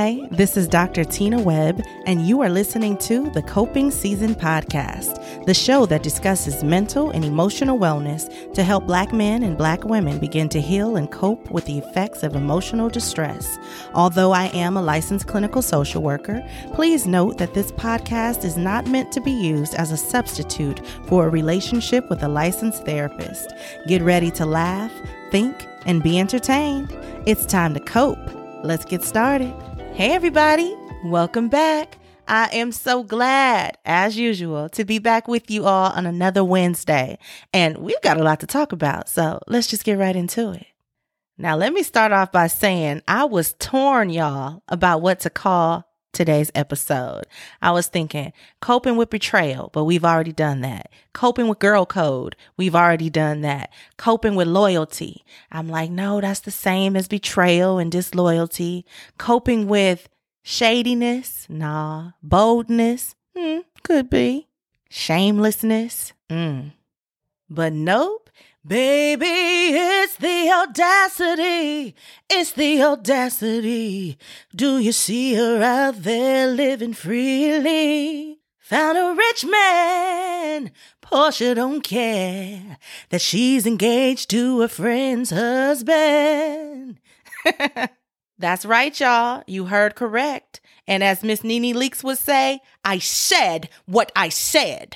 Hi, this is Dr. Tina Webb, and you are listening to the Coping Season Podcast, the show that discusses mental and emotional wellness to help Black men and Black women begin to heal and cope with the effects of emotional distress. Although I am a licensed clinical social worker, please note that this podcast is not meant to be used as a substitute for a relationship with a licensed therapist. Get ready to laugh, think, and be entertained. It's time to cope. Let's get started. Hey, everybody. Welcome back. I am so glad, as usual, to be back with you all on another Wednesday. And we've got a lot to talk about, so let's just get right into it. Now, let me start off by saying I was torn, y'all, about what to call today's episode. I was thinking coping with betrayal, but we've already done that. Coping with girl code, we've already done that. Coping with loyalty. I'm like, no, that's the same as betrayal and disloyalty. Coping with shadiness, nah. Boldness, could be. Shamelessness, But nope. Baby, it's the audacity. It's the audacity. Do you see her out there living freely? Found a rich man. Portia don't care that she's engaged to a friend's husband. That's right, y'all. You heard correct. And as Miss Nene Leakes would say, I said what I said.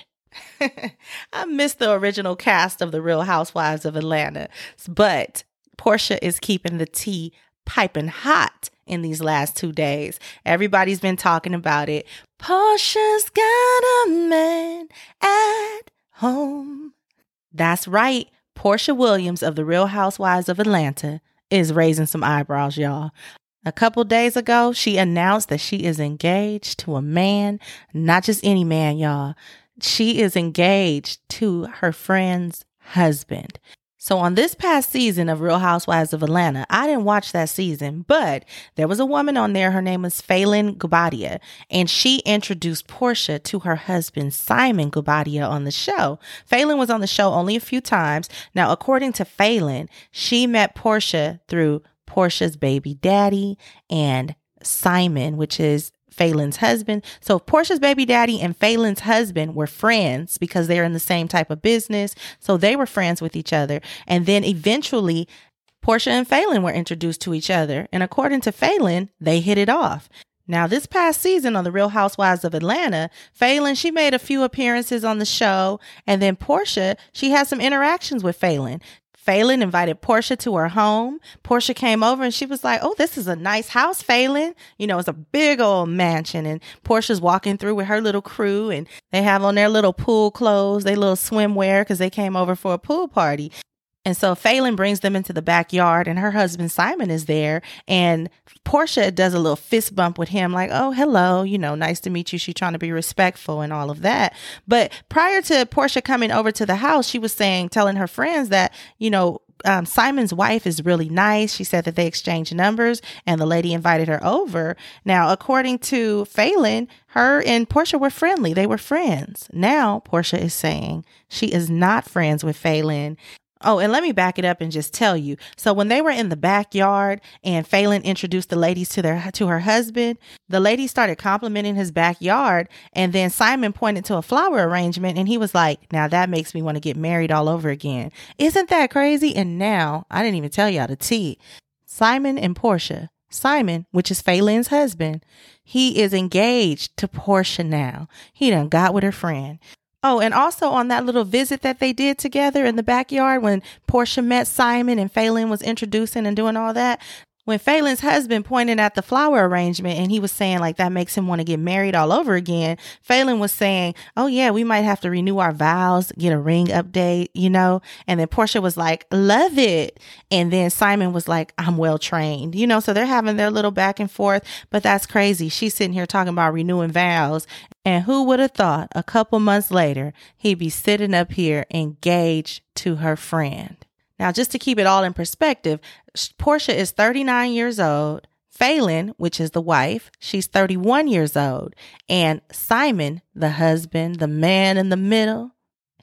I miss the original cast of The Real Housewives of Atlanta, but Portia is keeping the tea piping hot in these last 2 days. Everybody's been talking about it. Portia's got a man at home. That's right. Portia Williams of The Real Housewives of Atlanta is raising some eyebrows, y'all. A couple days ago, she announced that she is engaged to a man, not just any man, y'all. She is engaged to her friend's husband. So on this past season of Real Housewives of Atlanta, I didn't watch that season, but there was a woman on there. Her name is Phelan Gubadia, and she introduced Portia to her husband, Simon Gubadia, on the show. Phelan was on the show only a few times. Now, according to Phelan, she met Portia through Portia's baby daddy and Simon, which is Phelan's husband. So Portia's baby daddy and Phelan's husband were friends because they're in the same type of business. So they were friends with each other. And then eventually Portia and Phelan were introduced to each other. And according to Phelan, they hit it off. Now, this past season on The Real Housewives of Atlanta, Phelan, she made a few appearances on the show. And then Portia, she had some interactions with Phelan. Phelan invited Portia to her home. Portia came over and she was like, oh, this is a nice house, Phelan. You know, it's a big old mansion. And Portia's walking through with her little crew and they have on their little pool clothes, their little swimwear because they came over for a pool party. And so Phelan brings them into the backyard and her husband, Simon, is there. And Portia does a little fist bump with him like, oh, hello, you know, nice to meet you. She's trying to be respectful and all of that. But prior to Portia coming over to the house, she was telling her friends that, you know, Simon's wife is really nice. She said that they exchanged numbers and the lady invited her over. Now, according to Phelan, her and Portia were friendly. They were friends. Now, Portia is saying she is not friends with Phelan. Oh, and let me back it up and just tell you. So when they were in the backyard and Phelan introduced the ladies to her husband, the lady started complimenting his backyard. And then Simon pointed to a flower arrangement and he was like, now that makes me want to get married all over again. Isn't that crazy? And now, I didn't even tell y'all the tea. Simon and Portia. Simon, which is Phelan's husband, he is engaged to Portia now. He done got with her friend. Oh, and also on that little visit that they did together in the backyard when Portia met Simon and Phelan was introducing and doing all that, when Phelan's husband pointed at the flower arrangement and he was saying like that makes him want to get married all over again, Phelan was saying, oh yeah, we might have to renew our vows, get a ring update, you know? And then Portia was like, love it. And then Simon was like, I'm well trained, you know? So they're having their little back and forth, but that's crazy. She's sitting here talking about renewing vows. And who would have thought a couple months later, he'd be sitting up here engaged to her friend. Now, just to keep it all in perspective, Portia is 39 years old. Phelan, which is the wife, she's 31 years old. And Simon, the husband, the man in the middle,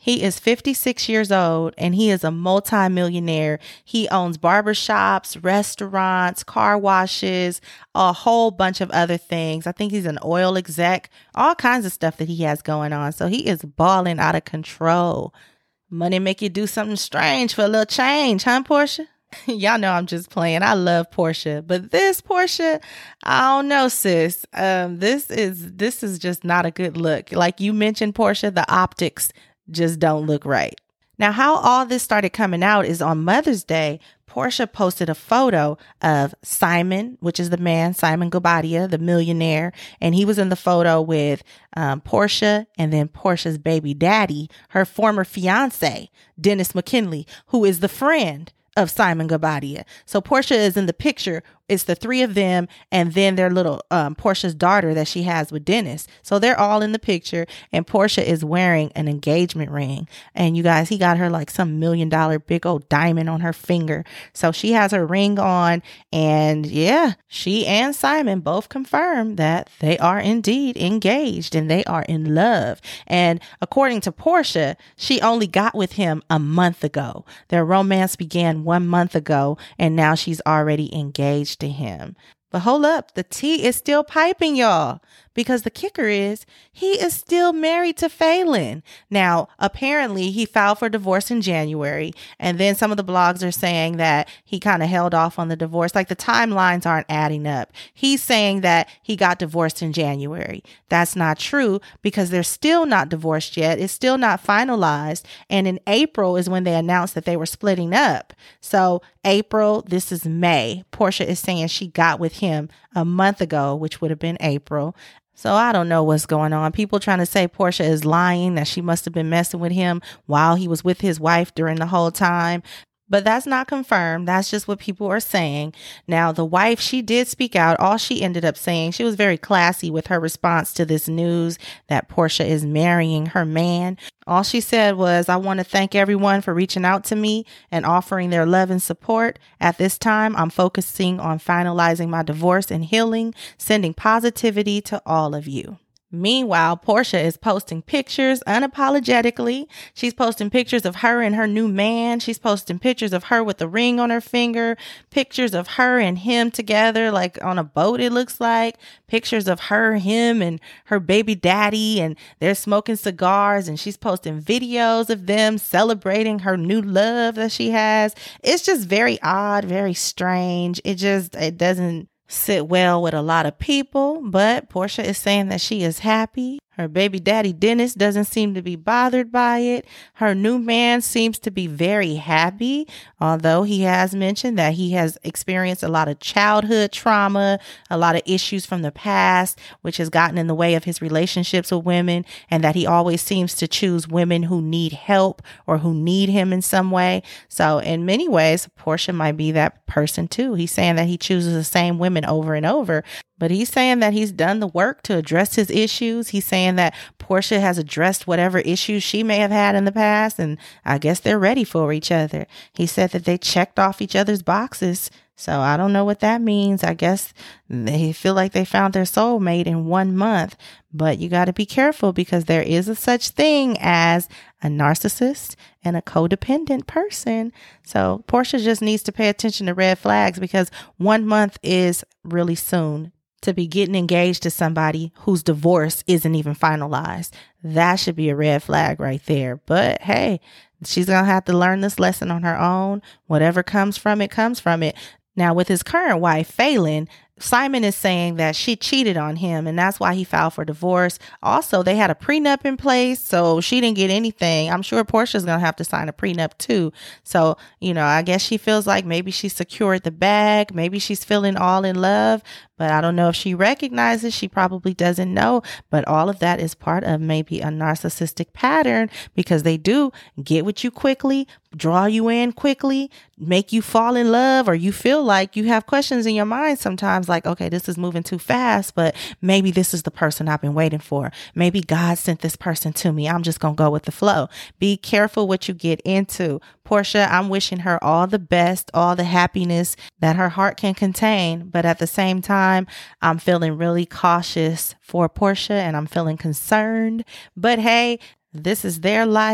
He is 56 years old and he is a multimillionaire. He owns barbershops, restaurants, car washes, a whole bunch of other things. I think he's an oil exec, all kinds of stuff that he has going on. So he is balling out of control. Money make you do something strange for a little change, huh, Portia? Y'all know I'm just playing. I love Portia, but this Portia, I don't know, sis. This is just not a good look. Like you mentioned, Portia, the optics just don't look right. Now, how all this started coming out is on Mother's Day, Portia posted a photo of Simon, which is the man, Simon Guobadia, the millionaire. And he was in the photo with Portia and then Portia's baby daddy, her former fiance, Dennis McKinley, who is the friend of Simon Guobadia. So Portia is in the picture. It's the three of them and then their little Portia's daughter that she has with Dennis. So they're all in the picture and Portia is wearing an engagement ring. And you guys, he got her like some $1 million big old diamond on her finger. So she has her ring on and yeah, she and Simon both confirmed that they are indeed engaged and they are in love. And according to Portia, she only got with him a month ago. Their romance began 1 month ago and now she's already engaged to him. But hold up, the tea is still piping, y'all, because the kicker is he is still married to Phelan. Now, apparently he filed for divorce in January, and then some of the blogs are saying that he kind of held off on the divorce. Like the timelines aren't adding up. He's saying that he got divorced in January. That's not true because they're still not divorced yet. It's still not finalized. And in April is when they announced that they were splitting up. So April, this is May. Portia is saying she got with him a month ago, which would have been April. So I don't know what's going on. People trying to say Portia is lying, that she must have been messing with him while he was with his wife during the whole time. But that's not confirmed. That's just what people are saying. Now, the wife, she did speak out. All she ended up saying, she was very classy with her response to this news that Portia is marrying her man. All she said was, I want to thank everyone for reaching out to me and offering their love and support. At this time, I'm focusing on finalizing my divorce and healing, sending positivity to all of you. Meanwhile, Portia is posting pictures unapologetically. She's posting pictures of her and her new man. She's posting pictures of her with the ring on her finger, pictures of her and him together, like on a boat, it looks like, pictures of her, him, and her baby daddy, and they're smoking cigars, and she's posting videos of them celebrating her new love that she has. It's just very odd, very strange. It doesn't sit well with a lot of people, but Portia is saying that she is happy. Her baby daddy, Dennis, doesn't seem to be bothered by it. Her new man seems to be very happy, although he has mentioned that he has experienced a lot of childhood trauma, a lot of issues from the past, which has gotten in the way of his relationships with women, and that he always seems to choose women who need help or who need him in some way. So in many ways, Portia might be that person too. He's saying that he chooses the same women over and over. But he's saying that he's done the work to address his issues. He's saying that Portia has addressed whatever issues she may have had in the past, and I guess they're ready for each other. He said that they checked off each other's boxes. So I don't know what that means. I guess they feel like they found their soulmate in 1 month. But you got to be careful because there is a such thing as a narcissist and a codependent person. So Portia just needs to pay attention to red flags because 1 month is really soon to be getting engaged to somebody whose divorce isn't even finalized. That should be a red flag right there. But hey, she's going to have to learn this lesson on her own. Whatever comes from it, comes from it. Now, with his current wife, Phelan, Simon is saying that she cheated on him and that's why he filed for divorce. Also, they had a prenup in place, so she didn't get anything. I'm sure Portia's going to have to sign a prenup too. So, I guess she feels like maybe she secured the bag. Maybe she's feeling all in love, but I don't know if she recognizes. She probably doesn't know. But all of that is part of maybe a narcissistic pattern because they do get with you quickly, draw you in quickly, make you fall in love, or you feel like you have questions in your mind sometimes like, okay, this is moving too fast, but maybe this is the person I've been waiting for. Maybe God sent this person to me. I'm just going to go with the flow. Be careful what you get into. Portia, I'm wishing her all the best, all the happiness that her heart can contain. But at the same time, I'm feeling really cautious for Portia and I'm feeling concerned. But hey, this is their life.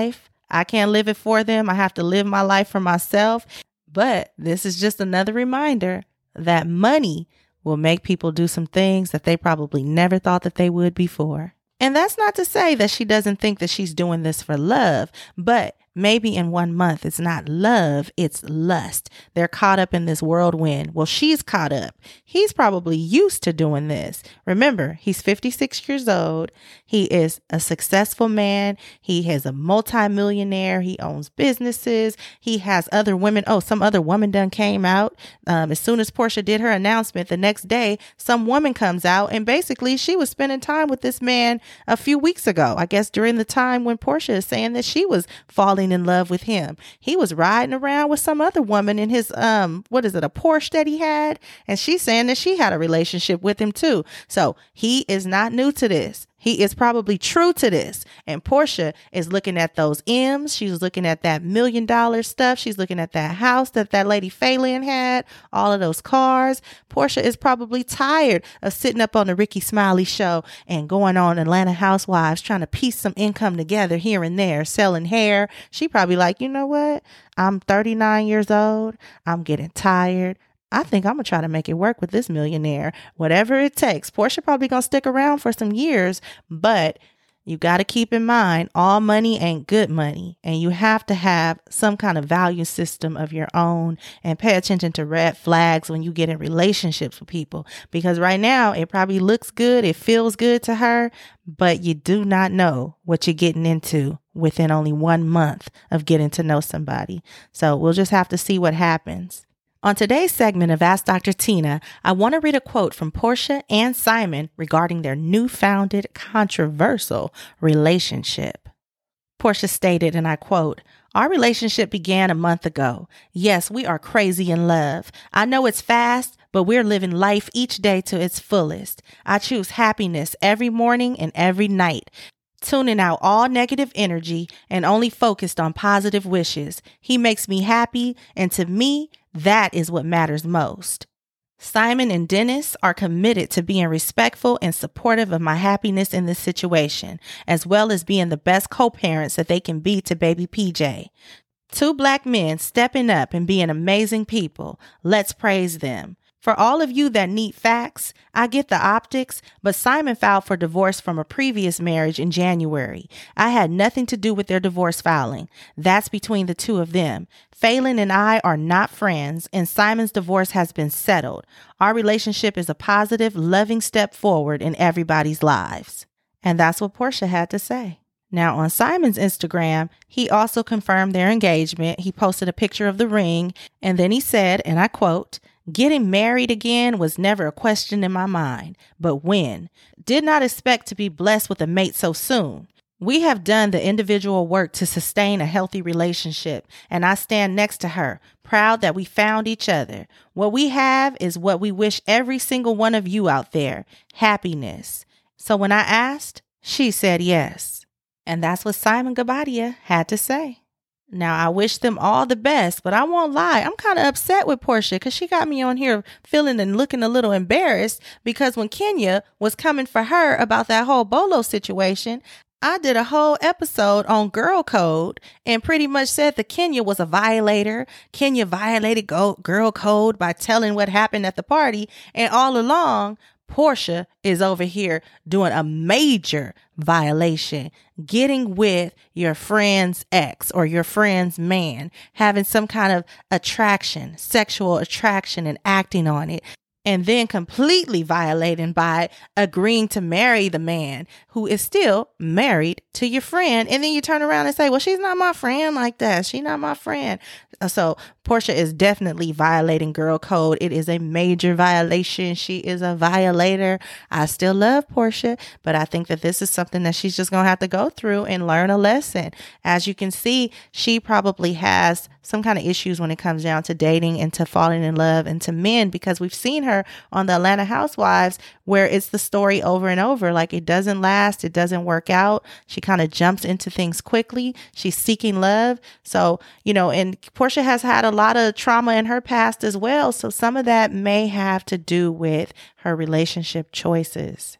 I can't live it for them. I have to live my life for myself. But this is just another reminder that money will make people do some things that they probably never thought that they would before. And that's not to say that she doesn't think that she's doing this for love, but maybe in 1 month, it's not love, it's lust. They're caught up in this whirlwind. Well, she's caught up. He's probably used to doing this. Remember, he's 56 years old. He is a successful man. He is a multimillionaire. He owns businesses. He has other women. Oh, some other woman done came out. As soon as Porsha did her announcement, the next day, some woman comes out and basically she was spending time with this man a few weeks ago. I guess during the time when Porsha is saying that she was falling in love with him. He was riding around with some other woman in his, a Porsche that he had. And she's saying that she had a relationship with him too. So he is not new to this. He is probably true to this. And Porsha is looking at those M's. She's looking at that $1 million stuff. She's looking at that house that lady Phelan had, all of those cars. Porsha is probably tired of sitting up on the Ricky Smiley show and going on Atlanta Housewives, trying to piece some income together here and there, selling hair. She probably like, you know what? I'm 39 years old. I'm getting tired. I think I'm going to try to make it work with this millionaire, whatever it takes. Porsha probably going to stick around for some years, but you got to keep in mind, all money ain't good money. And you have to have some kind of value system of your own and pay attention to red flags when you get in relationships with people. Because right now it probably looks good. It feels good to her, but you do not know what you're getting into within only 1 month of getting to know somebody. So we'll just have to see what happens. On today's segment of Ask Dr. Tina, I want to read a quote from Porsha and Simon regarding their newfounded controversial relationship. Porsha stated, and I quote, "Our relationship began a month ago. Yes, we are crazy in love. I know it's fast, but we're living life each day to its fullest. I choose happiness every morning and every night, tuning out all negative energy and only focused on positive wishes. He makes me happy, and to me, that is what matters most. Simon and Dennis are committed to being respectful and supportive of my happiness in this situation, as well as being the best co-parents that they can be to baby PJ. 2 Black men stepping up and being amazing people. Let's praise them. For all of you that need facts, I get the optics, but Simon filed for divorce from a previous marriage in January. I had nothing to do with their divorce filing. That's between the two of them. Phelan and I are not friends, and Simon's divorce has been settled. Our relationship is a positive, loving step forward in everybody's lives." And that's what Porsha had to say. Now, on Simon's Instagram, he also confirmed their engagement. He posted a picture of the ring, and then he said, and I quote, "Getting married again was never a question in my mind, but when? Did not expect to be blessed with a mate so soon. We have done the individual work to sustain a healthy relationship, and I stand next to her, proud that we found each other. What we have is what we wish every single one of you out there, happiness." So when I asked, she said yes. And that's what Simon Guobadia had to say. Now, I wish them all the best, but I won't lie. I'm kind of upset with Porsha because she got me on here feeling and looking a little embarrassed because when Kenya was coming for her about that whole Bolo situation, I did a whole episode on girl code and pretty much said that Kenya was a violator. Kenya violated girl code by telling what happened at the party. And all along, Porsha is over here doing a major violation, getting with your friend's ex or your friend's man, having some kind of attraction, sexual attraction, and acting on it. And then completely violating by agreeing to marry the man who is still married to your friend. And then you turn around and say, well, she's not my friend like that. She's not my friend. So Porsha is definitely violating girl code. It is a major violation. She is a violator. I still love Porsha, but I think that this is something that she's just going to have to go through and learn a lesson. As you can see, she probably has some kind of issues when it comes down to dating and to falling in love and to men, because we've seen her on the Atlanta Housewives where it's the story over and over. Like, it doesn't last. It doesn't work out. She kind of jumps into things quickly. She's seeking love. So, and Porsha has had a lot of trauma in her past as well. So some of that may have to do with her relationship choices.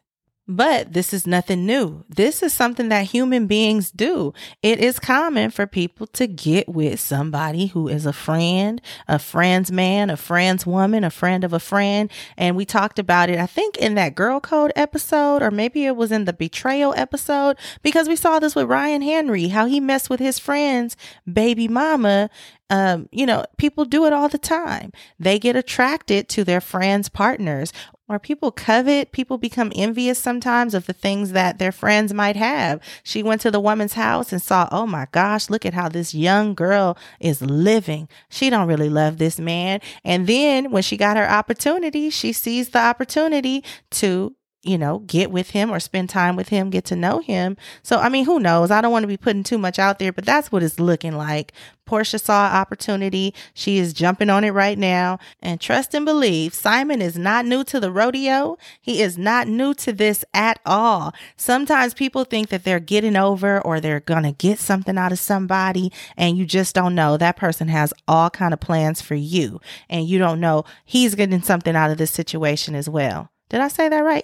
But this is nothing new. This is something that human beings do. It is common for people to get with somebody who is a friend's man, a friend's woman, a friend of a friend. And we talked about it, I think, in that Girl Code episode, or maybe it was in the betrayal episode, because we saw this with Ryan Henry, how he messed with his friend's baby mama. People do it all the time. They get attracted to their friends' partners, or people become envious sometimes of the things that their friends might have. She went to the woman's house and saw, oh my gosh, look at how this young girl is living. She don't really love this man. And then when she got her opportunity, she seized the opportunity to get with him or spend time with him, get to know him. So, who knows? I don't want to be putting too much out there, but that's what it's looking like. Porsha saw an opportunity. She is jumping on it right now. And trust and believe, Simon is not new to the rodeo. He is not new to this at all. Sometimes people think that they're getting over or they're going to get something out of somebody, and you just don't know. That person has all kind of plans for you, and you don't know he's getting something out of this situation as well. Did I say that right?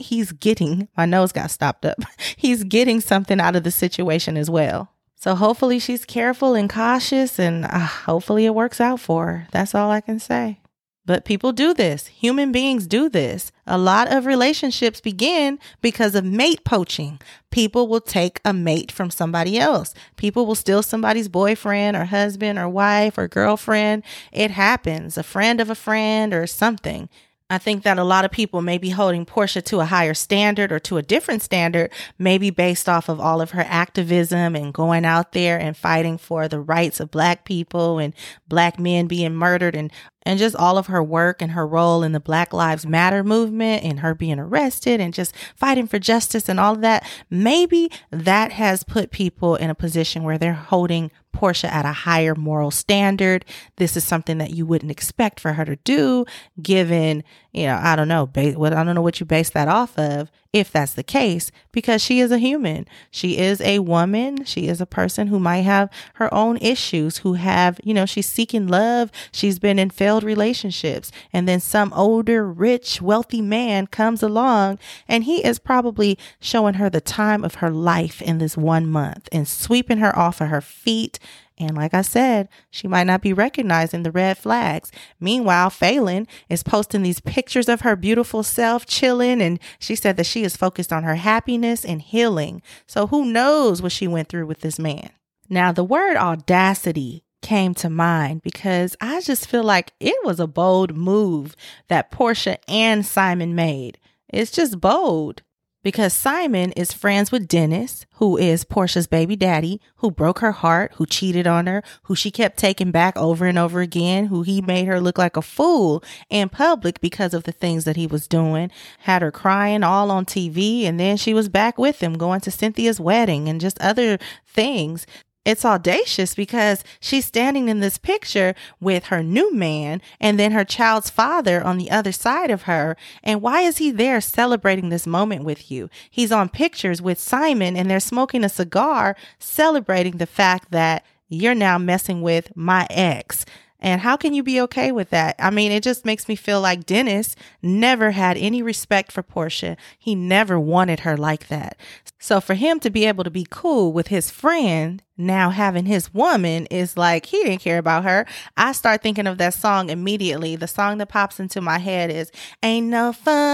My nose got stopped up. He's getting something out of the situation as well. So hopefully she's careful and cautious, and hopefully it works out for her. That's all I can say. But people do this. Human beings do this. A lot of relationships begin because of mate poaching. People will take a mate from somebody else. People will steal somebody's boyfriend or husband or wife or girlfriend. It happens. A friend of a friend or something. I think that a lot of people may be holding Porsha to a higher standard or to a different standard, maybe based off of all of her activism and going out there and fighting for the rights of Black people and Black men being murdered and just all of her work and her role in the Black Lives Matter movement and her being arrested and just fighting for justice and all of that. Maybe that has put people in a position where they're holding Porsha at a higher moral standard. This is something that you wouldn't expect for her to do, given, I don't know what you base that off of, if that's the case, because she is a human. She is a woman. She is a person who might have her own issues, who have, she's seeking love. She's been in failed relationships. And then some older, rich, wealthy man comes along and he is probably showing her the time of her life in this 1 month and sweeping her off of her feet. And like I said, she might not be recognizing the red flags. Meanwhile, Phelan is posting these pictures of her beautiful self chilling. And she said that she is focused on her happiness and healing. So who knows what she went through with this man. Now, the word audacity came to mind because I just feel like it was a bold move that Porsha and Simon made. It's just bold. Because Simon is friends with Dennis, who is Porsha's baby daddy, who broke her heart, who cheated on her, who she kept taking back over and over again, who he made her look like a fool in public because of the things that he was doing, had her crying all on TV, and then she was back with him going to Cynthia's wedding and just other things. It's audacious because she's standing in this picture with her new man and then her child's father on the other side of her. And why is he there celebrating this moment with you? He's on pictures with Simon and they're smoking a cigar, celebrating the fact that you're now messing with my ex. And how can you be okay with that? It just makes me feel like Dennis never had any respect for Porsha. He never wanted her like that. So for him to be able to be cool with his friend now having his woman is like he didn't care about her. I start thinking of that song immediately. The song that pops into my head is "Ain't no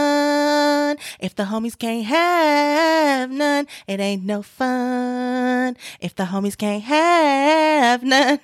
fun if the homies can't have none. It ain't no fun if the homies can't have none."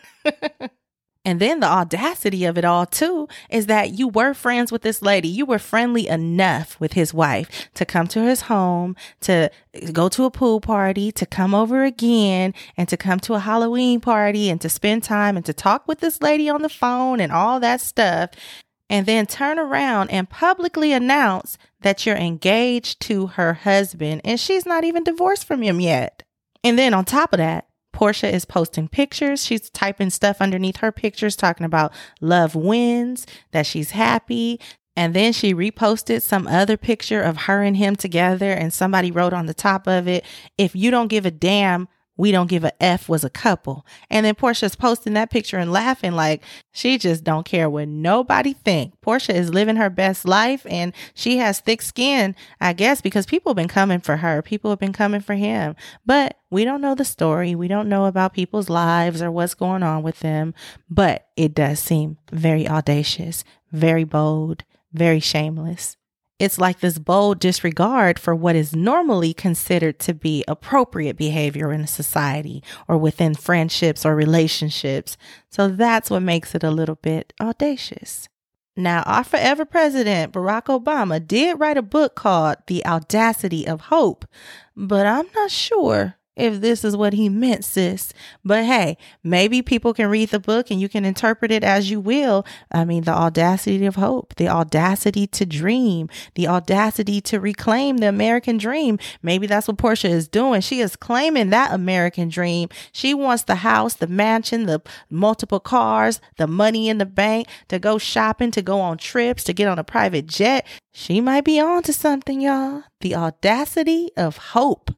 And then the audacity of it all, too, is that you were friends with this lady. You were friendly enough with his wife to come to his home, to go to a pool party, to come over again, and to come to a Halloween party and to spend time and to talk with this lady on the phone and all that stuff. And then turn around and publicly announce that you're engaged to her husband and she's not even divorced from him yet. And then on top of that, Porsha is posting pictures. She's typing stuff underneath her pictures, talking about love wins, that she's happy. And then she reposted some other picture of her and him together. And somebody wrote on the top of it, "If you don't give a damn We Don't Give a F was a couple. And then Portia's posting that picture and laughing like she just don't care what nobody think. Portia is living her best life and she has thick skin, I guess, because people have been coming for her. People have been coming for him. But we don't know the story. We don't know about people's lives or what's going on with them. But it does seem very audacious, very bold, very shameless. It's like this bold disregard for what is normally considered to be appropriate behavior in a society or within friendships or relationships. So that's what makes it a little bit audacious. Now, our forever president, Barack Obama, did write a book called The Audacity of Hope, but I'm not sure if this is what he meant, sis. But hey, maybe people can read the book and you can interpret it as you will. I mean, the audacity of hope, the audacity to dream, the audacity to reclaim the American dream. Maybe that's what Portia is doing. She is claiming that American dream. She wants the house, the mansion, the multiple cars, the money in the bank, to go shopping, to go on trips, to get on a private jet. She might be on to something, y'all. The audacity of hope.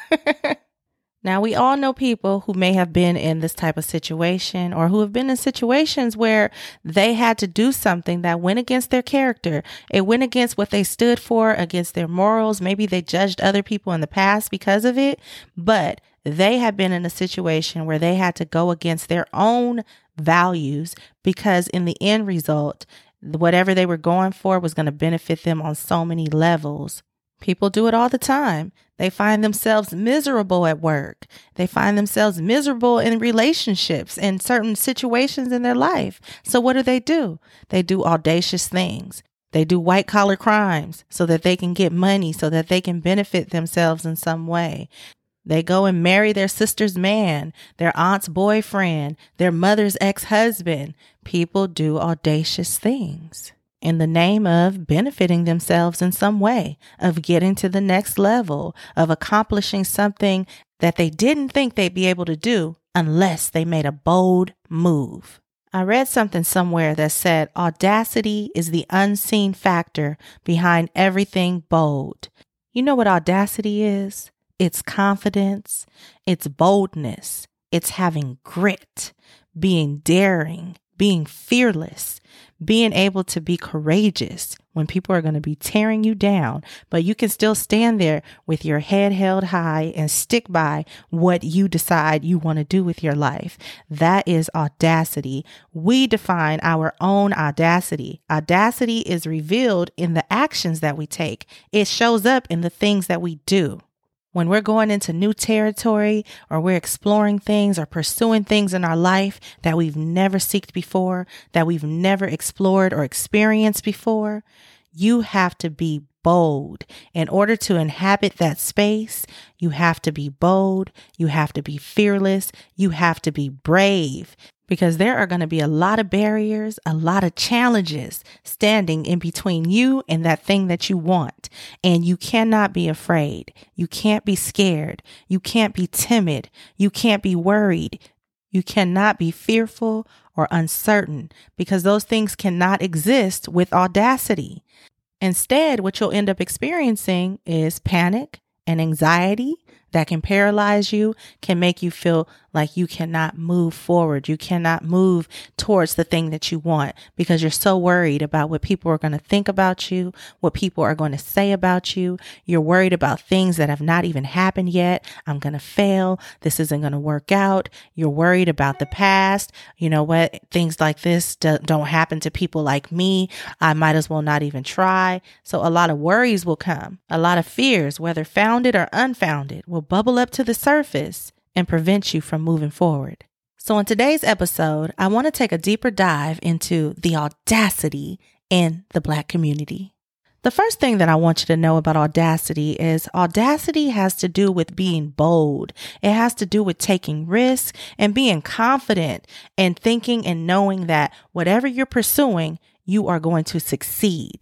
Now, we all know people who may have been in this type of situation or who have been in situations where they had to do something that went against their character. It went against what they stood for, against their morals. Maybe they judged other people in the past because of it, but they have been in a situation where they had to go against their own values because in the end result, whatever they were going for was going to benefit them on so many levels. People do it all the time. They find themselves miserable at work. They find themselves miserable in relationships and certain situations in their life. So what do? They do audacious things. They do white collar crimes so that they can get money, so that they can benefit themselves in some way. They go and marry their sister's man, their aunt's boyfriend, their mother's ex-husband. People do audacious things in the name of benefiting themselves in some way, of getting to the next level, of accomplishing something that they didn't think they'd be able to do unless they made a bold move. I read something somewhere that said audacity is the unseen factor behind everything bold. You know what audacity is? It's confidence, it's boldness, it's having grit, being daring, being fearless, being able to be courageous when people are going to be tearing you down, but you can still stand there with your head held high and stick by what you decide you want to do with your life. That is audacity. We define our own audacity. Audacity is revealed in the actions that we take. It shows up in the things that we do. When we're going into new territory or we're exploring things or pursuing things in our life that we've never seeked before, that we've never explored or experienced before, you have to be bold. In order to inhabit that space, you have to be bold, you have to be fearless, you have to be brave. Because there are going to be a lot of barriers, a lot of challenges standing in between you and that thing that you want. And you cannot be afraid. You can't be scared. You can't be timid. You can't be worried. You cannot be fearful or uncertain because those things cannot exist with audacity. Instead, what you'll end up experiencing is panic and anxiety that can paralyze you, can make you feel like you cannot move forward. You cannot move towards the thing that you want because you're so worried about what people are going to think about you, what people are going to say about you. You're worried about things that have not even happened yet. I'm going to fail. This isn't going to work out. You're worried about the past. You know what? Things like this don't happen to people like me. I might as well not even try. So a lot of worries will come. A lot of fears, whether founded or unfounded, will bubble up to the surface and prevent you from moving forward. So in today's episode, I want to take a deeper dive into the audacity in the Black community. The first thing that I want you to know about audacity is audacity has to do with being bold. It has to do with taking risks and being confident and thinking and knowing that whatever you're pursuing, you are going to succeed.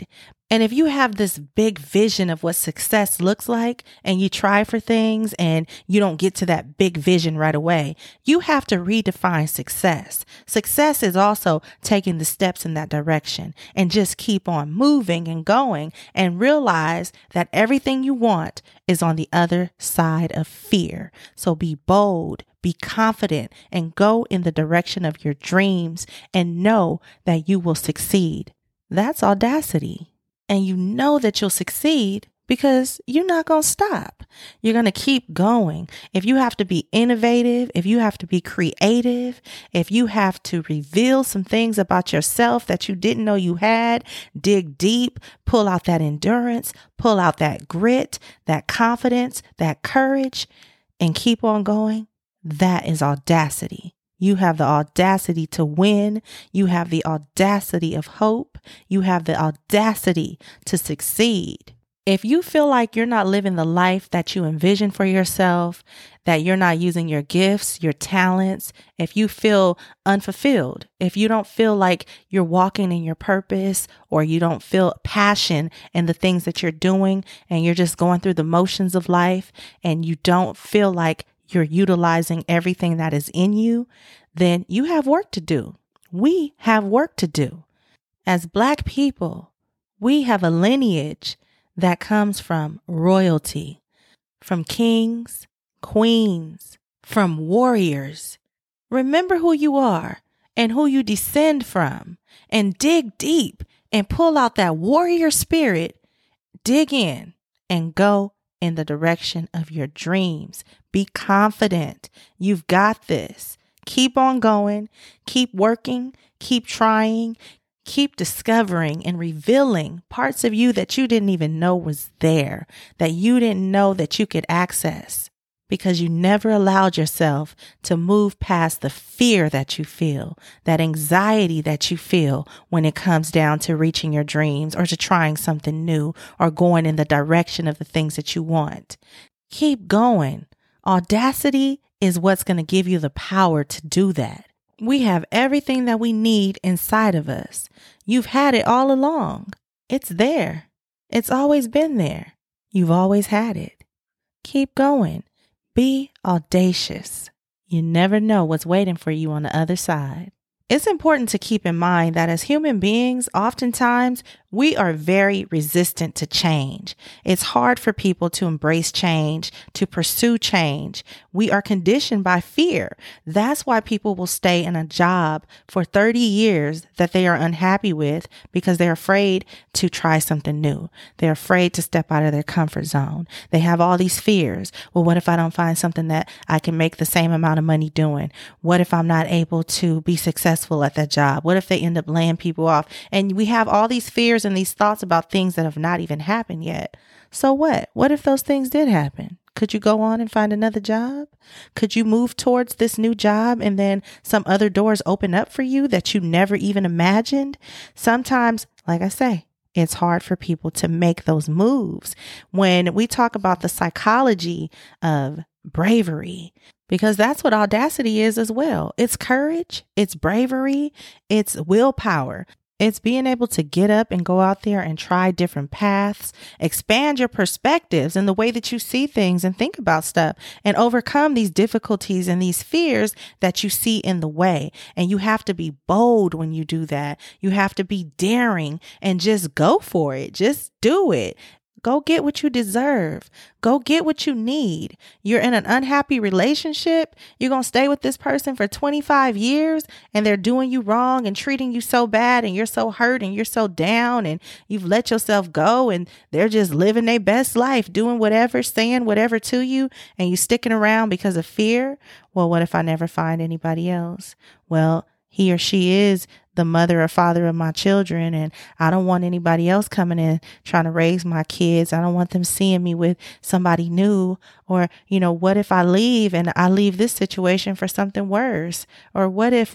And if you have this big vision of what success looks like and you try for things and you don't get to that big vision right away, you have to redefine success. Success is also taking the steps in that direction and just keep on moving and going and realize that everything you want is on the other side of fear. So be bold, be confident, and go in the direction of your dreams and know that you will succeed. That's audacity. And you know that you'll succeed because you're not going to stop. You're going to keep going. If you have to be innovative, if you have to be creative, if you have to reveal some things about yourself that you didn't know you had, dig deep, pull out that endurance, pull out that grit, that confidence, that courage, and keep on going, that is audacity. You have the audacity to win. You have the audacity of hope. You have the audacity to succeed. If you feel like you're not living the life that you envision for yourself, that you're not using your gifts, your talents, if you feel unfulfilled, if you don't feel like you're walking in your purpose, or you don't feel passion in the things that you're doing, and you're just going through the motions of life, and you don't feel like you're utilizing everything that is in you, then you have work to do. We have work to do. As Black people, we have a lineage that comes from royalty, from kings, queens, from warriors. Remember who you are and who you descend from, and dig deep and pull out that warrior spirit. Dig in and go in the direction of your dreams. Be confident. You've got this. Keep on going. Keep working. Keep trying. Keep discovering and revealing parts of you that you didn't even know was there, that you didn't know that you could access, because you never allowed yourself to move past the fear that you feel, that anxiety that you feel when it comes down to reaching your dreams or to trying something new or going in the direction of the things that you want. Keep going. Audacity is what's going to give you the power to do that. We have everything that we need inside of us. You've had it all along. It's there. It's always been there. You've always had it. Keep going. Be audacious. You never know what's waiting for you on the other side. It's important to keep in mind that as human beings, oftentimes we are very resistant to change. It's hard for people to embrace change, to pursue change. We are conditioned by fear. That's why people will stay in a job for 30 years that they are unhappy with, because they're afraid to try something new. They're afraid to step out of their comfort zone. They have all these fears. Well, what if I don't find something that I can make the same amount of money doing? What if I'm not able to be successful at that job? What if they end up laying people off? And we have all these fears and these thoughts about things that have not even happened yet. So what? What if those things did happen? Could you go on and find another job? Could you move towards this new job and then some other doors open up for you that you never even imagined? Sometimes, like I say, it's hard for people to make those moves. When we talk about the psychology of bravery, because that's what audacity is as well. It's courage, it's bravery, it's willpower. It's being able to get up and go out there and try different paths, expand your perspectives and the way that you see things and think about stuff, and overcome these difficulties and these fears that you see in the way. And you have to be bold when you do that. You have to be daring and just go for it. Just do it. Go get what you deserve. Go get what you need. You're in an unhappy relationship. You're going to stay with this person for 25 years and they're doing you wrong and treating you so bad, and you're so hurt and you're so down and you've let yourself go, and they're just living their best life, doing whatever, saying whatever to you, and you sticking around because of fear. Well, what if I never find anybody else? Well, he or she is the mother or father of my children, and I don't want anybody else coming in trying to raise my kids. I don't want them seeing me with somebody new. Or, what if I leave and I leave this situation for something worse? Or what if?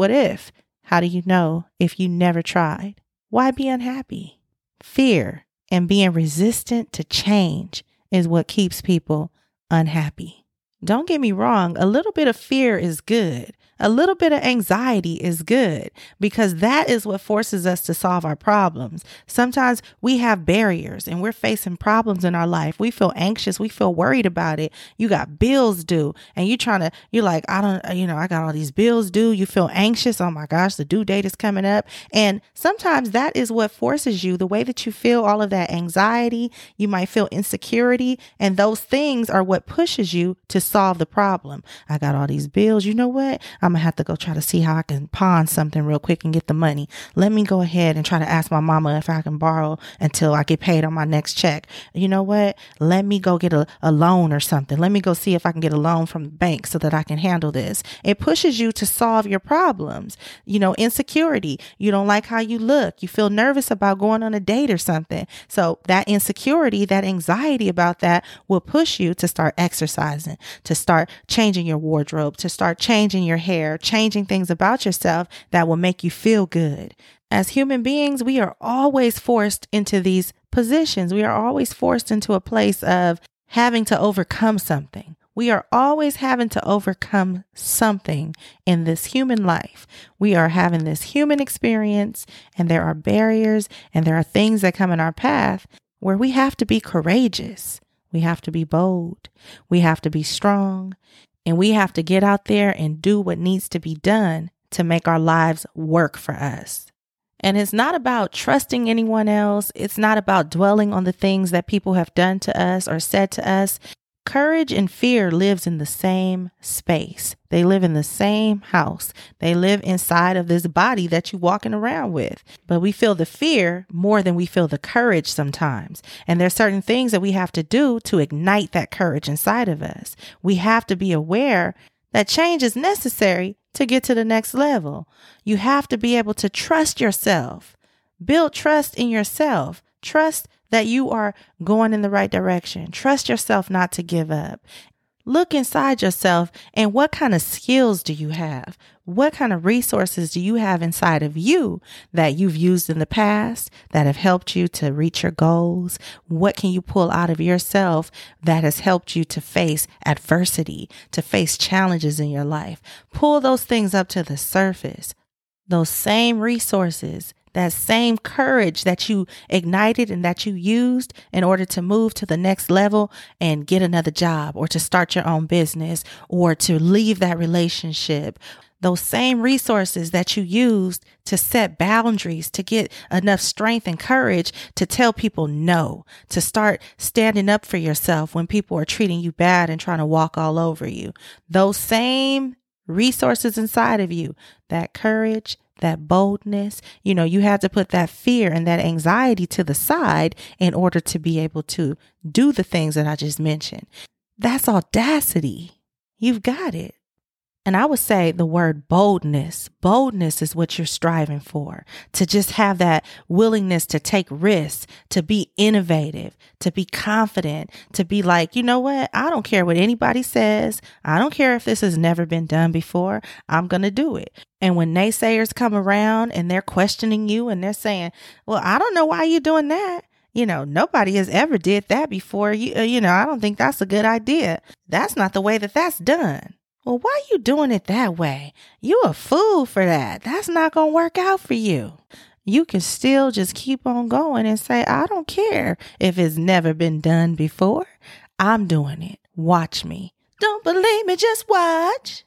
How do you know if you never tried? Why be unhappy? Fear and being resistant to change is what keeps people unhappy. Don't get me wrong. A little bit of fear is good. A little bit of anxiety is good because that is what forces us to solve our problems. Sometimes we have barriers and we're facing problems in our life. We feel anxious. We feel worried about it. You got bills due and you're like, I got all these bills due. You feel anxious. Oh my gosh, the due date is coming up. And sometimes that is what forces you, the way that you feel all of that anxiety. You might feel insecurity, and those things are what pushes you to solve the problem. I got all these bills. You know what? I'm going to have to go try to see how I can pawn something real quick and get the money. Let me go ahead and try to ask my mama if I can borrow until I get paid on my next check. You know what? Let me go get a loan or something. Let me go see if I can get a loan from the bank so that I can handle this. It pushes you to solve your problems. Insecurity. You don't like how you look. You feel nervous about going on a date or something. So that insecurity, that anxiety about that will push you to start exercising, to start changing your wardrobe, to start changing your hair, changing things about yourself that will make you feel good. As human beings, we are always forced into these positions. We are always forced into a place of having to overcome something. We are always having to overcome something in this human life. We are having this human experience, and there are barriers and there are things that come in our path where we have to be courageous. We have to be bold. We have to be strong. And we have to get out there and do what needs to be done to make our lives work for us. And it's not about trusting anyone else. It's not about dwelling on the things that people have done to us or said to us. Courage and fear lives in the same space. They live in the same house. They live inside of this body that you're walking around with. But we feel the fear more than we feel the courage sometimes. And there's certain things that we have to do to ignite that courage inside of us. We have to be aware that change is necessary to get to the next level. You have to be able to trust yourself. Build trust in yourself. Trust that you are going in the right direction. Trust yourself not to give up. Look inside yourself and what kind of skills do you have? What kind of resources do you have inside of you that you've used in the past that have helped you to reach your goals? What can you pull out of yourself that has helped you to face adversity, to face challenges in your life? Pull those things up to the surface. Those same resources, that same courage that you ignited and that you used in order to move to the next level and get another job or to start your own business or to leave that relationship. Those same resources that you used to set boundaries, to get enough strength and courage to tell people no, to start standing up for yourself when people are treating you bad and trying to walk all over you. Those same resources inside of you, that courage, that boldness, you had to put that fear and that anxiety to the side in order to be able to do the things that I just mentioned. That's audacity. You've got it. And I would say the word boldness. Boldness is what you're striving for. To just have that willingness to take risks, to be innovative, to be confident, to be like, you know what? I don't care what anybody says. I don't care if this has never been done before. I'm going to do it. And when naysayers come around and they're questioning you and they're saying, well, I don't know why you're doing that. Nobody has ever did that before. I don't think that's a good idea. That's not the way that's done. Well, why are you doing it that way? You a fool for that. That's not going to work out for you. You can still just keep on going and say, I don't care if it's never been done before. I'm doing it. Watch me. Don't believe me, just watch.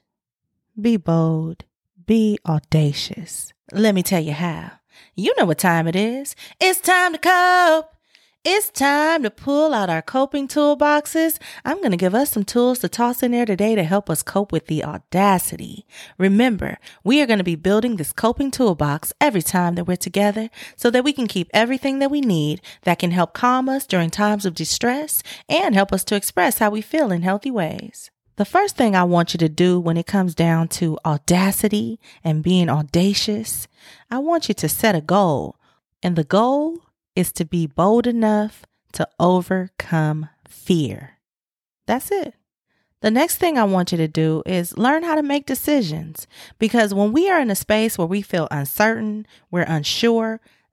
Be bold. Be audacious. Let me tell you how. You know what time it is. It's time to cope. It's time to pull out our coping toolboxes. I'm going to give us some tools to toss in there today to help us cope with the audacity. Remember, we are going to be building this coping toolbox every time that we're together so that we can keep everything that we need that can help calm us during times of distress and help us to express how we feel in healthy ways. The first thing I want you to do when it comes down to audacity and being audacious, I want you to set a goal. And the goal is to be bold enough to overcome fear. That's it. The next thing I want you to do is learn how to make decisions, because when we are in a space where we feel uncertain, we're unsure,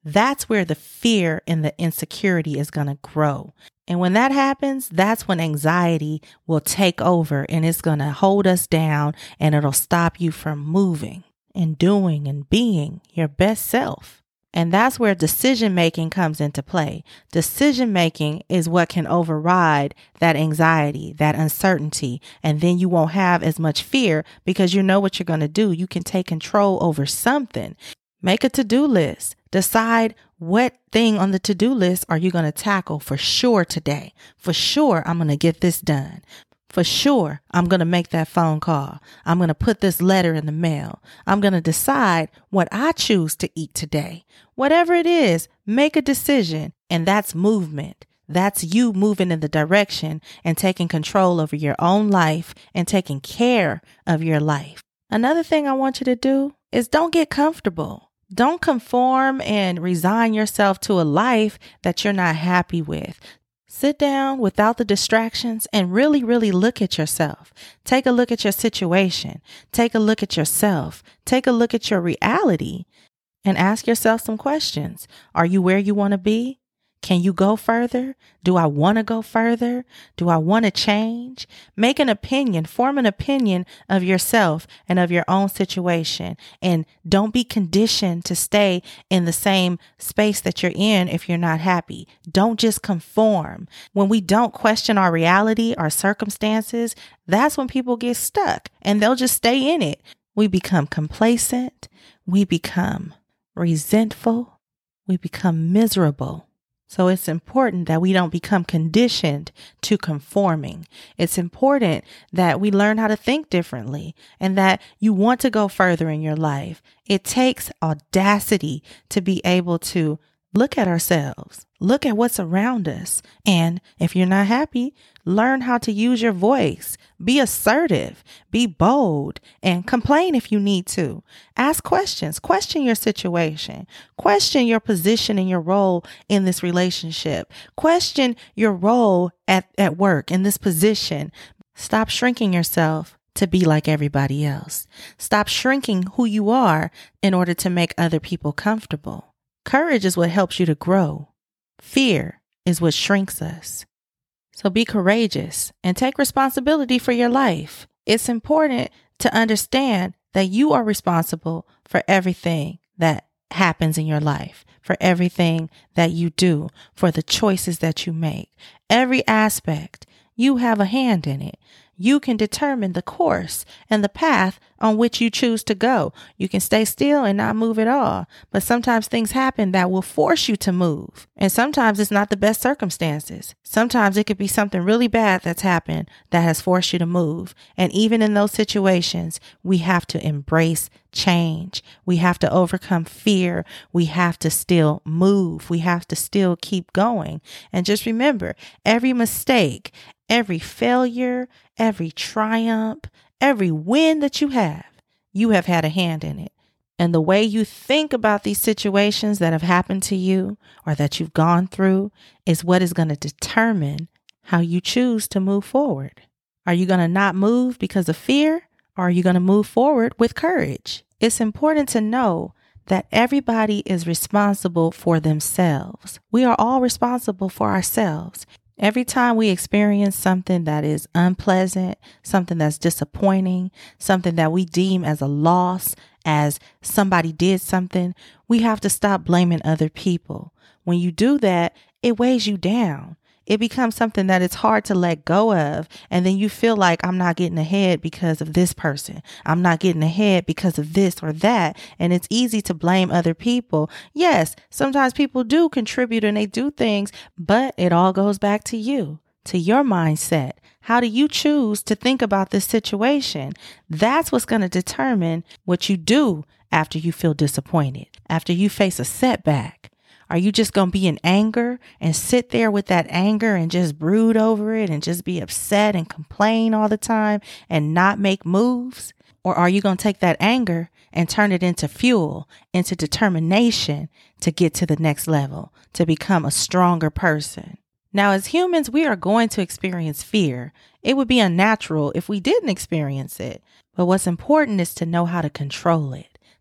that's where the fear and the insecurity is going to grow. And when that happens, that's when anxiety will take over and it's going to hold us down and it'll stop you from moving and doing and being your best self. And that's where decision making comes into play. Decision making is what can override that anxiety, that uncertainty, and then you won't have as much fear because you know what you're going to do. You can take control over something. Make a to-do list. Decide what thing on the to-do list are you going to tackle for sure today. For sure, I'm going to get this done. For sure, I'm going to make that phone call. I'm going to put this letter in the mail. I'm going to decide what I choose to eat today. Whatever it is, make a decision. And that's movement. That's you moving in the direction and taking control over your own life and taking care of your life. Another thing I want you to do is don't get comfortable. Don't conform and resign yourself to a life that you're not happy with. Sit down without the distractions and really, really look at yourself. Take a look at your situation. Take a look at yourself. Take a look at your reality and ask yourself some questions. Are you where you want to be? Can you go further? Do I want to go further? Do I want to change? Make an opinion, form an opinion of yourself and of your own situation. And don't be conditioned to stay in the same space that you're in if you're not happy. Don't just conform. When we don't question our reality, our circumstances, that's when people get stuck and they'll just stay in it. We become complacent. We become resentful. We become miserable. So it's important that we don't become conditioned to conforming. It's important that we learn how to think differently and that you want to go further in your life. It takes audacity to be able to look at ourselves, look at what's around us. And if you're not happy, learn how to use your voice. Be assertive, be bold, and complain if you need to. Ask questions, question your situation, question your position and your role in this relationship, question your role at work in this position. Stop shrinking yourself to be like everybody else. Stop shrinking who you are in order to make other people comfortable. Courage is what helps you to grow. Fear is what shrinks us. So be courageous and take responsibility for your life. It's important to understand that you are responsible for everything that happens in your life, for everything that you do, for the choices that you make. Every aspect, you have a hand in it. You can determine the course and the path on which you choose to go. You can stay still and not move at all. But sometimes things happen that will force you to move. And sometimes it's not the best circumstances. Sometimes it could be something really bad that's happened that has forced you to move. And even in those situations, we have to embrace change. We have to overcome fear. We have to still move. We have to still keep going. And just remember, every mistake, every failure, every triumph, every win that you have had a hand in it. And the way you think about these situations that have happened to you or that you've gone through is what is going to determine how you choose to move forward. Are you going to not move because of fear, or are you going to move forward with courage? It's important to know that everybody is responsible for themselves. We are all responsible for ourselves. Every time we experience something that is unpleasant, something that's disappointing, something that we deem as a loss, as somebody did something, we have to stop blaming other people. When you do that, it weighs you down. It becomes something that it's hard to let go of. And then you feel like, I'm not getting ahead because of this person. I'm not getting ahead because of this or that. And it's easy to blame other people. Yes, sometimes people do contribute and they do things, but it all goes back to you, to your mindset. How do you choose to think about this situation? That's what's going to determine what you do after you feel disappointed, after you face a setback. Are you just going to be in anger and sit there with that anger and just brood over it and just be upset and complain all the time and not make moves? Or are you going to take that anger and turn it into fuel, into determination to get to the next level, to become a stronger person? Now, as humans, we are going to experience fear. It would be unnatural if we didn't experience it. But what's important is to know how to control it,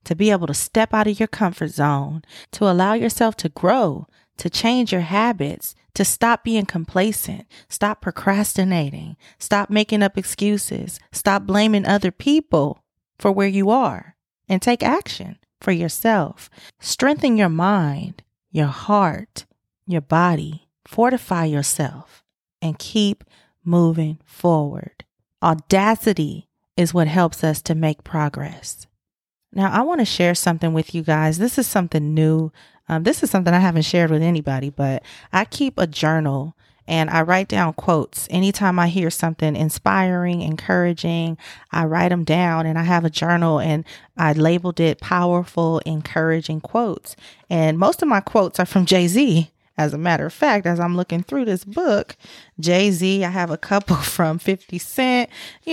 to be able to step out of your comfort zone, to allow yourself to grow, to change your habits, to stop being complacent, stop procrastinating, stop making up excuses, stop blaming other people for where you are, and take action for yourself. Strengthen your mind, your heart, your body, fortify yourself, and keep moving forward. Audacity is what helps us to make progress. Now, I want to share something with you guys. This is something new. This is something I haven't shared with anybody, but I keep a journal and I write down quotes. Anytime I hear something inspiring, encouraging, I write them down, and I have a journal and I labeled it powerful, encouraging quotes. And most of my quotes are from Jay-Z. As a matter of fact, as I'm looking through this book, Jay-Z, I have a couple from 50 Cent,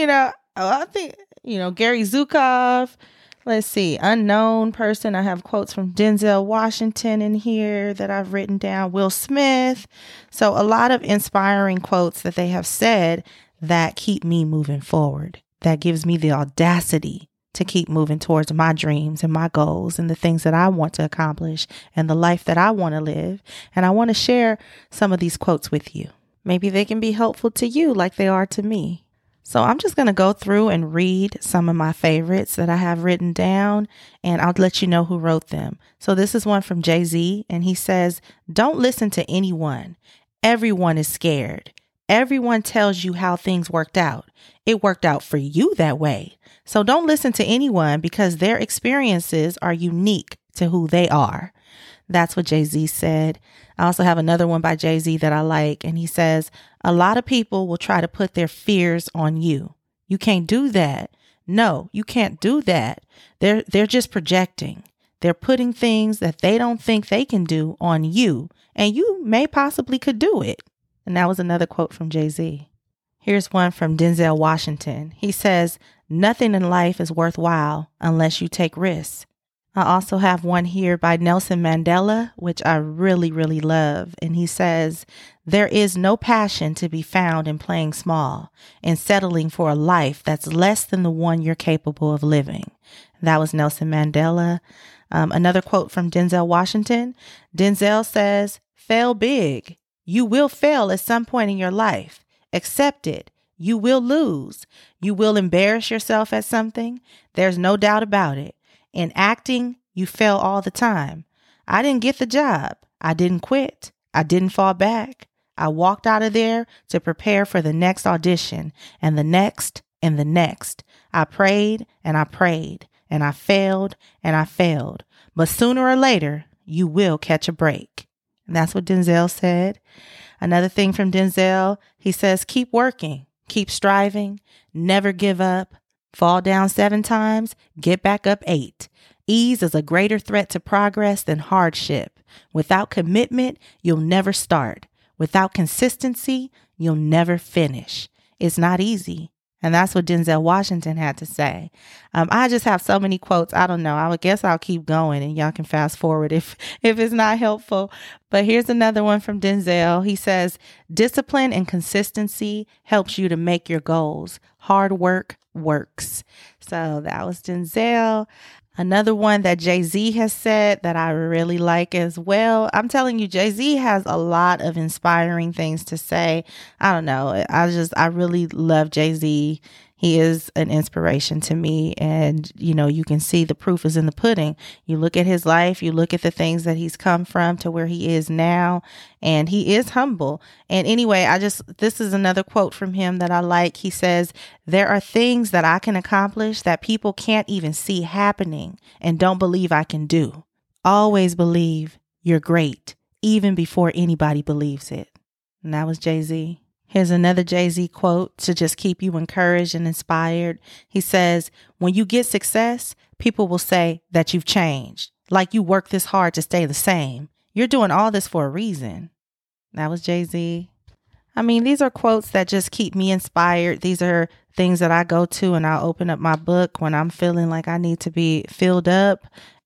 I think, Gary Zukov. Let's see, unknown person. I have quotes from Denzel Washington in here that I've written down, Will Smith. So a lot of inspiring quotes that they have said that keep me moving forward, that gives me the audacity to keep moving towards my dreams and my goals and the things that I want to accomplish and the life that I want to live. And I want to share some of these quotes with you. Maybe they can be helpful to you like they are to me. So I'm just going to go through and read some of my favorites that I have written down, and I'll let you know who wrote them. So this is one from Jay-Z, and he says, "Don't listen to anyone. Everyone is scared. Everyone tells you how things worked out. It worked out for you that way. So don't listen to anyone because their experiences are unique to who they are." That's what Jay-Z said. I also have another one by Jay-Z that I like. And he says, "A lot of people will try to put their fears on you. You can't do that. No, you can't do that. They're just projecting. They're putting things that they don't think they can do on you. And you may possibly could do it." And that was another quote from Jay-Z. Here's one from Denzel Washington. He says, "Nothing in life is worthwhile unless you take risks." I also have one here by Nelson Mandela, which I really, really love. And he says, "There is no passion to be found in playing small and settling for a life that's less than the one you're capable of living." That was Nelson Mandela. Another quote from Denzel Washington. Denzel says, "Fail big. You will fail at some point in your life. Accept it. You will lose. You will embarrass yourself at something. There's no doubt about it. In acting, you fail all the time. I didn't get the job. I didn't quit. I didn't fall back. I walked out of there to prepare for the next audition and the next and the next. I prayed and I prayed and I failed and I failed. But sooner or later, you will catch a break." And that's what Denzel said. Another thing from Denzel, he says, "Keep working, keep striving, never give up. Fall down 7 times, get back up 8. Ease is a greater threat to progress than hardship. Without commitment, you'll never start. Without consistency, you'll never finish. It's not easy." And that's what Denzel Washington had to say. I just have so many quotes. I don't know. I would guess I'll keep going and y'all can fast forward if it's not helpful. But here's another one from Denzel. He says, "Discipline and consistency helps you to make your goals. Hard work works." So that was Denzel. Another one that Jay-Z has said that I really like as well. I'm telling you, Jay-Z has a lot of inspiring things to say. I don't know. I really love Jay-Z. He is an inspiration to me. And, you can see the proof is in the pudding. You look at his life, you look at the things that he's come from to where he is now, and he is humble. And anyway, this is another quote from him that I like. He says, "There are things that I can accomplish that people can't even see happening and don't believe I can do. Always believe you're great, even before anybody believes it." And that was Jay-Z. Here's another Jay-Z quote to just keep you encouraged and inspired. He says, "When you get success, people will say that you've changed, like you work this hard to stay the same. You're doing all this for a reason." That was Jay-Z. I mean, these are quotes that just keep me inspired. These are things that I go to and I'll open up my book when I'm feeling like I need to be filled up.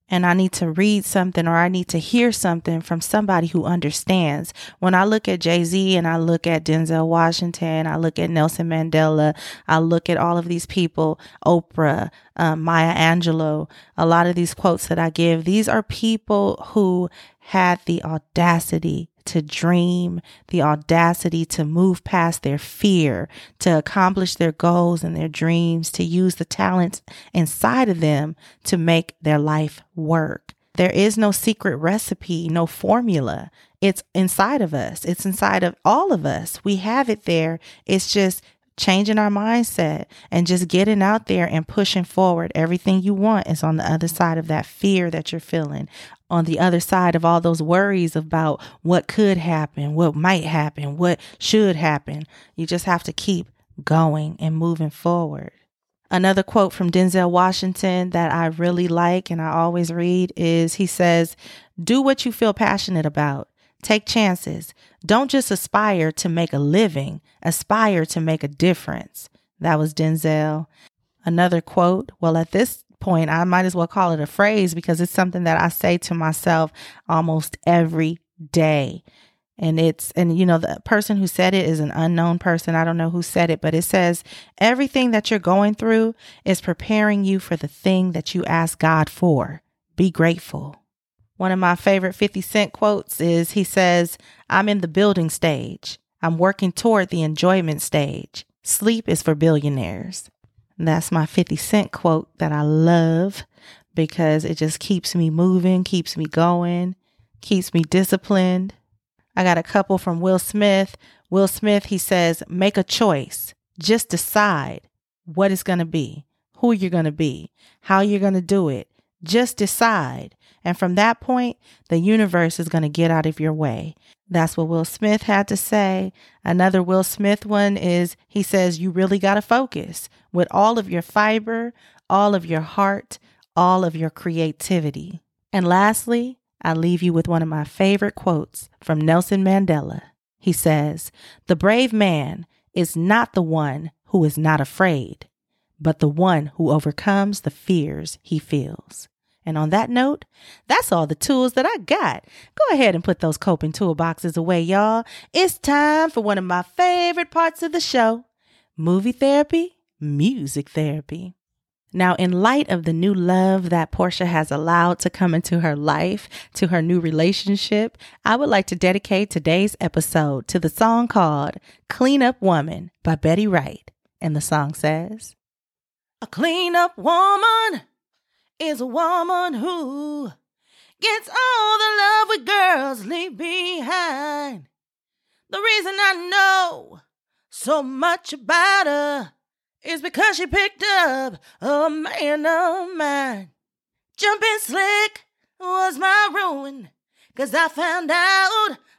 and I need to read something or I need to hear something from somebody who understands. When I look at Jay-Z and I look at Denzel Washington, I look at Nelson Mandela, I look at all of these people, Oprah, Maya Angelou, a lot of these quotes that I give, these are people who had the audacity to dream, the audacity to move past their fear, to accomplish their goals and their dreams, to use the talents inside of them to make their life work. There is no secret recipe, no formula. It's inside of us. It's inside of all of us. We have it there. It's just changing our mindset and just getting out there and pushing forward. Everything you want is on the other side of that fear that you're feeling, on the other side of all those worries about what could happen, what might happen, what should happen. You just have to keep going and moving forward. Another quote from Denzel Washington that I really like and I always read is, he says, "Do what you feel passionate about. Take chances. Don't just aspire to make a living, aspire to make a difference." That was Denzel. Another quote, well, at this point, I might as well call it a phrase because it's something that I say to myself almost every day. And the person who said it is an unknown person. I don't know who said it, but it says, everything that you're going through is preparing you for the thing that you ask God for. Be grateful. One of my favorite 50 Cent quotes is, he says, "I'm in the building stage. I'm working toward the enjoyment stage. Sleep is for billionaires." And that's my 50 Cent quote that I love because it just keeps me moving, keeps me going, keeps me disciplined. I got a couple from Will Smith. Will Smith, he says, "Make a choice. Just decide what it's going to be, who you're going to be, how you're going to do it. Just decide. And from that point, the universe is going to get out of your way." That's what Will Smith had to say. Another Will Smith one is, he says, "You really got to focus with all of your fiber, all of your heart, all of your creativity." And lastly, I leave you with one of my favorite quotes from Nelson Mandela. He says, "The brave man is not the one who is not afraid, but the one who overcomes the fears he feels." And on that note, that's all the tools that I got. Go ahead and put those coping toolboxes away, y'all. It's time for one of my favorite parts of the show, movie therapy, music therapy. Now, in light of the new love that Portia has allowed to come into her life, to her new relationship, I would like to dedicate today's episode to the song called "Clean Up Woman" by Betty Wright. And the song says, "A clean up woman is a woman who gets all the love we girls leave behind. The reason I know so much about her is because she picked up a man of mine. Jumping slick was my ruin, 'cause I found out all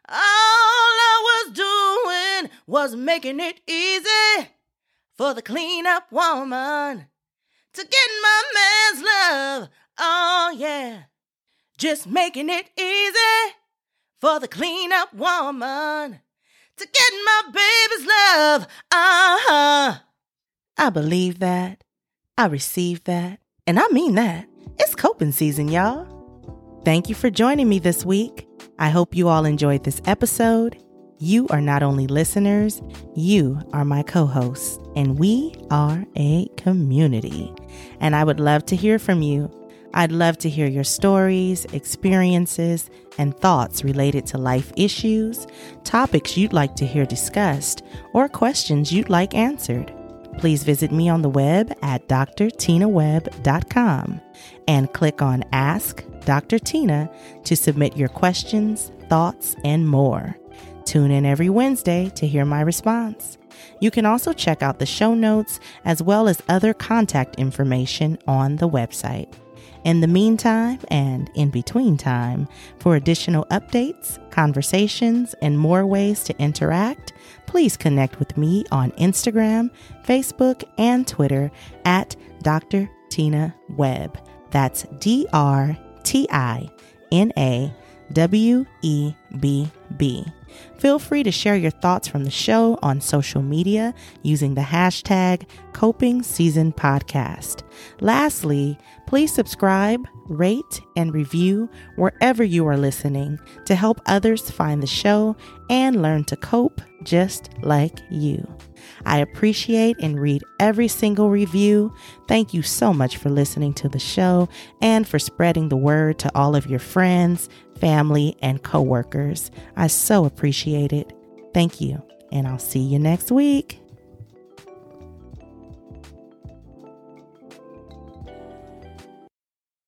I was doing was making it easy for the clean-up woman to get my man's love. Oh, yeah. Just making it easy for the clean-up woman to get my baby's love. I believe that. I receive that. And I mean that. It's coping season, y'all. Thank you for joining me this week. I hope you all enjoyed this episode. You are not only listeners, you are my co-hosts, and we are a community. And I would love to hear from you. I'd love to hear your stories, experiences, and thoughts related to life issues, topics you'd like to hear discussed, or questions you'd like answered. Please visit me on the web at drtinaweb.com and click on Ask Dr. Tina to submit your questions, thoughts, and more. Tune in every Wednesday to hear my response. You can also check out the show notes as well as other contact information on the website. In the meantime and in between time, for additional updates, conversations, and more ways to interact, please connect with me on Instagram, Facebook, and Twitter at Dr. Tina Webb. That's DrTinawebb. be. Feel free to share your thoughts from the show on social media using the hashtag Coping Season Podcast. Lastly, please subscribe, rate, and review wherever you are listening to help others find the show and learn to cope just like you. I appreciate and read every single review. Thank you so much for listening to the show and for spreading the word to all of your friends, family, and coworkers. I so appreciate it. Thank you, and I'll see you next week.